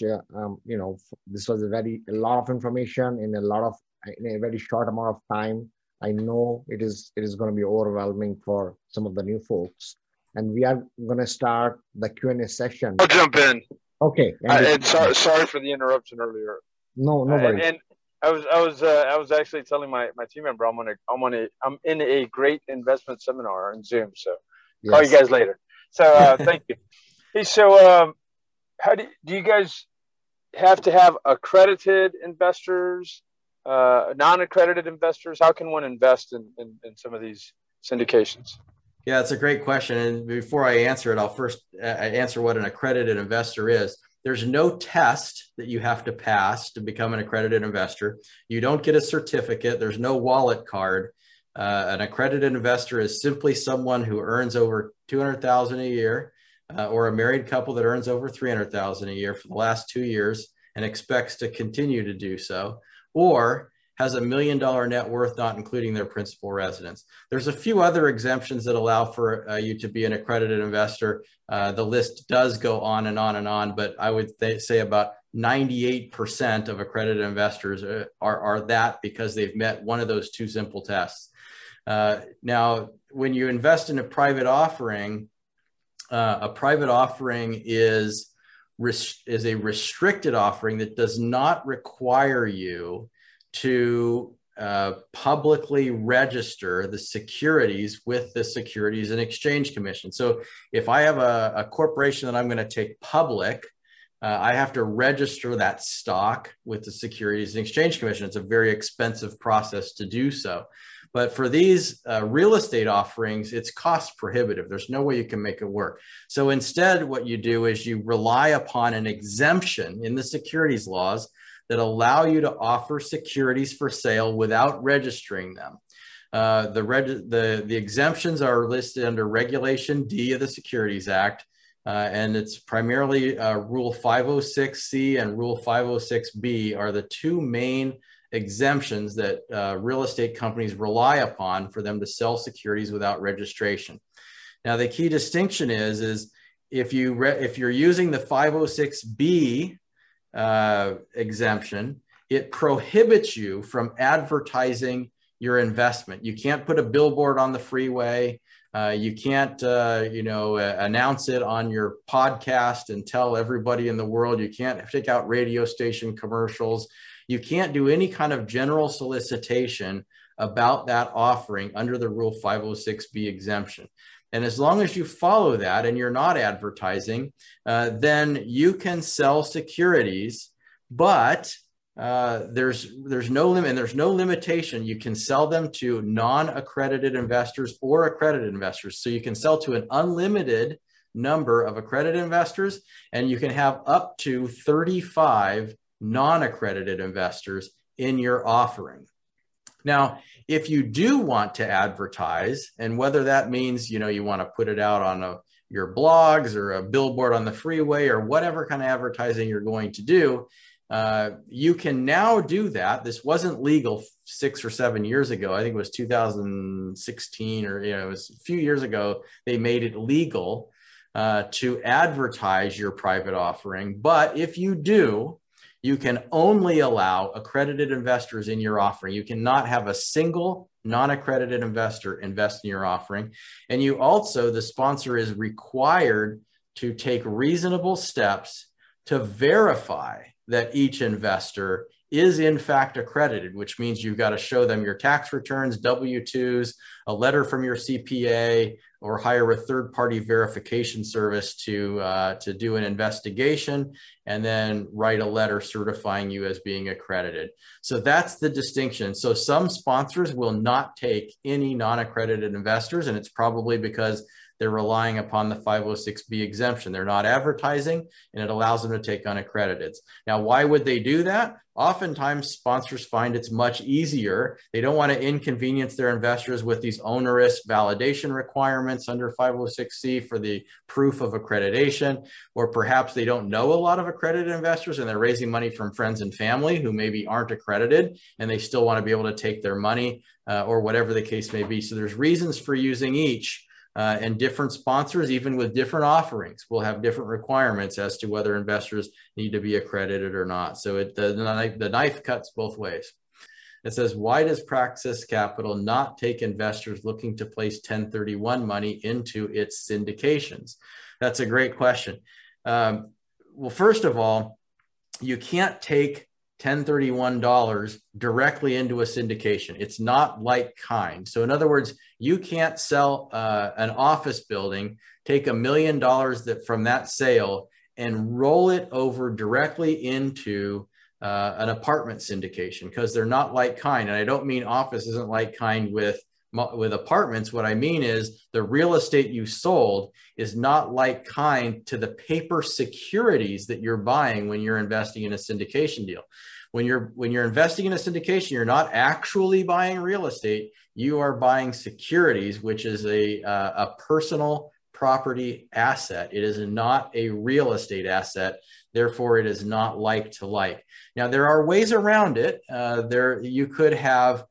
This was a lot of information in a very short amount of time. I know it is going to be overwhelming for some of the new folks, and we are going to start the Q&A session. I'll jump in. Okay. And sorry for the interruption earlier. No worries. And I was actually telling my team member I'm in a great investment seminar on Zoom. So call you guys later. So thank you. Hey, so how do you guys have to have accredited investors, non-accredited investors? How can one invest in some of these syndications? Yeah, it's a great question. And before I answer it, I'll first answer what an accredited investor is. There's no test that you have to pass to become an accredited investor. You don't get a certificate. There's no wallet card. An accredited investor is simply someone who earns over $200,000 a year, or a married couple that earns over $300,000 a year for the last 2 years and expects to continue to do so, or has $1 million net worth, not including their principal residence. There's a few other exemptions that allow for you to be an accredited investor. The list does go on and on and on, but I would say about 98% of accredited investors are that, because they've met one of those two simple tests. Now, when you invest in a private offering is a restricted offering that does not require you to publicly register the securities with the Securities and Exchange Commission. So if I have a corporation that I'm going to take public, I have to register that stock with the Securities and Exchange Commission. It's a very expensive process to do so. But for these real estate offerings, it's cost prohibitive. There's no way you can make it work. So instead, what you do is you rely upon an exemption in the securities laws that allow you to offer securities for sale without registering them. The exemptions are listed under Regulation D of the Securities Act, and it's primarily Rule 506C and Rule 506B are the two main exemptions that real estate companies rely upon for them to sell securities without registration. Now, the key distinction is if you're using the 506B exemption, it prohibits you from advertising your investment. You can't put a billboard on the freeway. You can't, announce it on your podcast and tell everybody in the world. You can't take out radio station commercials. You can't do any kind of general solicitation about that offering under the Rule 506B exemption. And as long as you follow that and you're not advertising, then you can sell securities, but there's no limit and there's no limitation. You can sell them to non-accredited investors or accredited investors. So you can sell to an unlimited number of accredited investors, and you can have up to 35 non-accredited investors in your offering. Now, if you do want to advertise, and whether that means, you want to put it out on your blogs or a billboard on the freeway or whatever kind of advertising you're going to do, you can now do that. This wasn't legal 6 or 7 years ago. I think it was 2016 or it was a few years ago. They made it legal to advertise your private offering. But if you do, you can only allow accredited investors in your offering. You cannot have a single non-accredited investor invest in your offering. And you also, the sponsor is required to take reasonable steps to verify that each investor is in fact accredited, which means you've got to show them your tax returns, W-2s, a letter from your CPA, or hire a third-party verification service to do an investigation, and then write a letter certifying you as being accredited. So that's the distinction. So some sponsors will not take any non-accredited investors, and it's probably because they're relying upon the 506B exemption. They're not advertising, and it allows them to take unaccrediteds. Now, why would they do that? Oftentimes, sponsors find it's much easier. They don't want to inconvenience their investors with these onerous validation requirements under 506C for the proof of accreditation, or perhaps they don't know a lot of accredited investors and they're raising money from friends and family who maybe aren't accredited, and they still want to be able to take their money or whatever the case may be. So there's reasons for using each. And different sponsors, even with different offerings, will have different requirements as to whether investors need to be accredited or not. So the knife cuts both ways. It says, why does Praxis Capital not take investors looking to place 1031 money into its syndications? That's a great question. Well, first of all, you can't take $1031 directly into a syndication. It's not like kind. So in other words, you can't sell an office building, take $1 million from that sale and roll it over directly into an apartment syndication, because they're not like kind. And I don't mean office isn't like kind with apartments. What I mean is the real estate you sold is not like kind to the paper securities that you're buying when you're investing in a syndication deal. When you're investing in a syndication, you're not actually buying real estate. You are buying securities, which is a personal property asset. It is not a real estate asset. Therefore, it is not like to like. Now, there are ways around it. You could have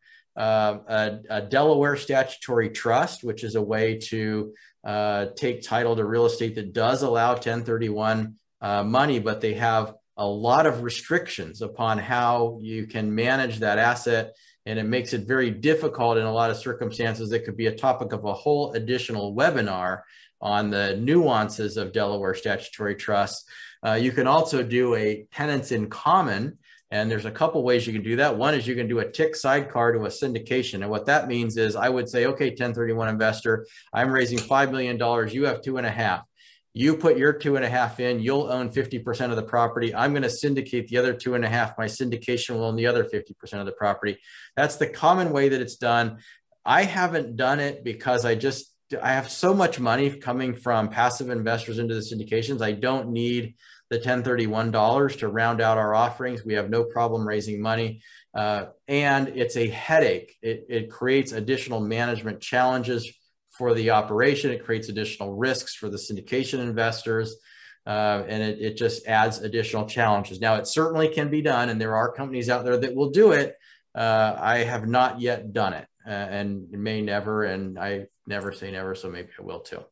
a Delaware statutory trust, which is a way to take title to real estate that does allow 1031 money, but they have a lot of restrictions upon how you can manage that asset, and it makes it very difficult in a lot of circumstances. It could be a topic of a whole additional webinar on the nuances of Delaware statutory trusts. You can also do a tenants in common, and there's a couple ways you can do that. One is you can do a tick sidecar to a syndication. And what that means is I would say, okay, 1031 investor, I'm raising $5 million. You have 2.5. You put your 2.5 in, you'll own 50% of the property. I'm going to syndicate the other 2.5. My syndication will own the other 50% of the property. That's the common way that it's done. I haven't done it because I have so much money coming from passive investors into the syndications. I don't need the 1031 dollars to round out our offerings. We have no problem raising money. And it's a headache. It creates additional management challenges for the operation. It creates additional risks for the syndication investors. And it just adds additional challenges. Now, it certainly can be done, and there are companies out there that will do it. I have not yet done it, and may never, and I never say never, so maybe I will too.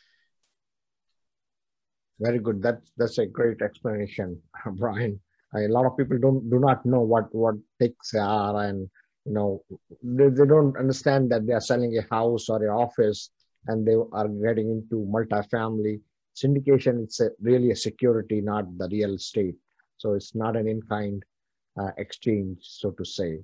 Very good. That's a great explanation, Brian. A lot of people do not know what TICs are, and they don't understand that they are selling a house or an office and they are getting into multifamily. Syndication, it's really a security, not the real estate. So it's not an in-kind exchange, so to say.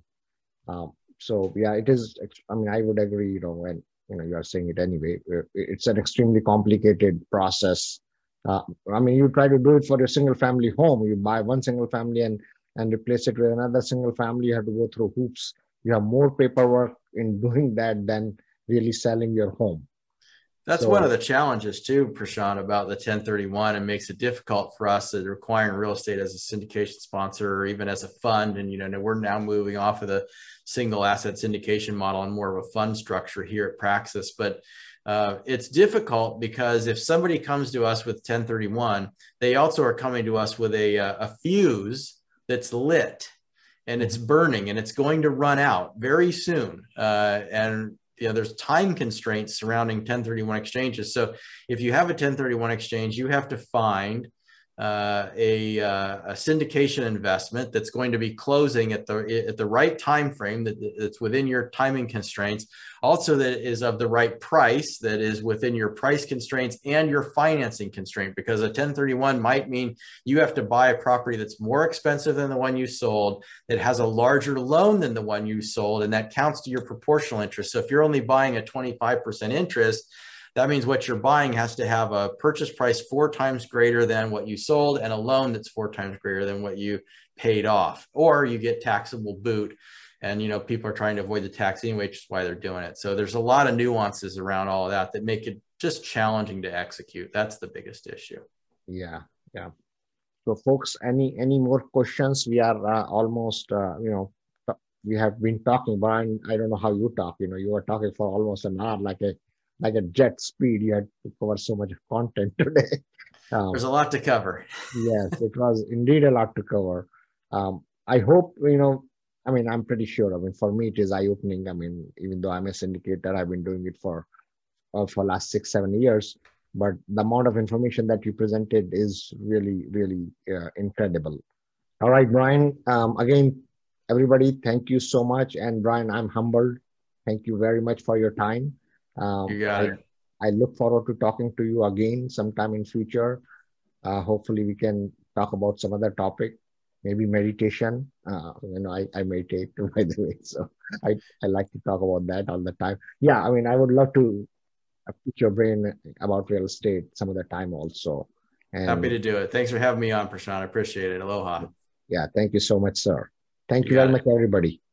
So yeah, it is. I mean, I would agree. When you are saying it anyway, it's an extremely complicated process. I mean, you try to do it for your single family home. You buy one single family and replace it with another single family. You have to go through hoops. You have more paperwork in doing that than really selling your home. That's one of the challenges too, Prashant, about the 1031, and makes it difficult for us that requiring real estate as a syndication sponsor or even as a fund. And, we're now moving off of the single asset syndication model and more of a fund structure here at Praxis. But it's difficult because if somebody comes to us with 1031, they also are coming to us with a fuse that's lit and it's burning and it's going to run out very soon. And there's time constraints surrounding 1031 exchanges. So if you have a 1031 exchange, you have to find a syndication investment that's going to be closing at the right time frame, that's within your timing constraints, also that is of the right price, that is within your price constraints and your financing constraint, because a 1031 might mean you have to buy a property that's more expensive than the one you sold, that has a larger loan than the one you sold, and that counts to your proportional interest. So if you're only buying a 25% interest, that means what you're buying has to have a purchase price 4 times greater than what you sold and a loan that's 4 times greater than what you paid off, or you get taxable boot. And, people are trying to avoid the tax anyway, which is why they're doing it. So there's a lot of nuances around all of that make it just challenging to execute. That's the biggest issue. Yeah. Yeah. So folks, any more questions? We are almost, we have been talking, Brian. I don't know how you talk. You were talking for almost an hour, like a jet speed. You had to cover so much content today. There's a lot to cover. Yes, it was indeed a lot to cover. I hope, I'm pretty sure. For me, it is eye-opening. Even though I'm a syndicator, I've been doing it for last 6-7 years. But the amount of information that you presented is really, really incredible. All right, Brian. Again, everybody, thank you so much. And Brian, I'm humbled. Thank you very much for your time. You got it. I look forward to talking to you again sometime in future. Hopefully we can talk about some other topic, maybe meditation. I meditate, by the way, so I like to talk about that all the time. Yeah, I would love to pick your brain about real estate some other time also. And happy to do it. Thanks for having me on, Prashant. I appreciate it. Aloha. Yeah, thank you so much, sir. Thank you very much, everybody.